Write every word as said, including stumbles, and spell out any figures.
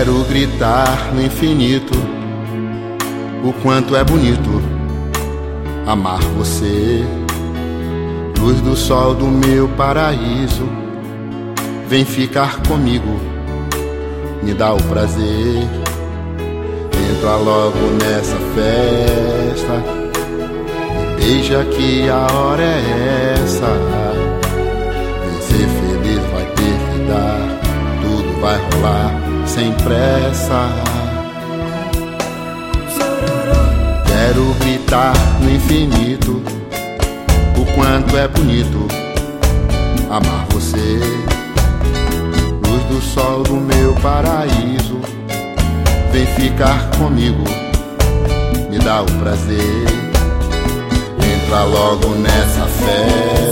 Quero gritar no infinito o quanto é bonito amar você. Luz do sol do meu paraíso, vem ficar comigo, me dá o prazer. Entra logo nessa festa, me beija que a hora é essa. Vem ser feliz, vai ter que dar, tudo vai rolar sem pressa. Quero gritar no infinito o quanto é bonito amar você. Luz do sol do meu paraíso, vem ficar comigo, me dá o prazer. Entra logo nessa festa.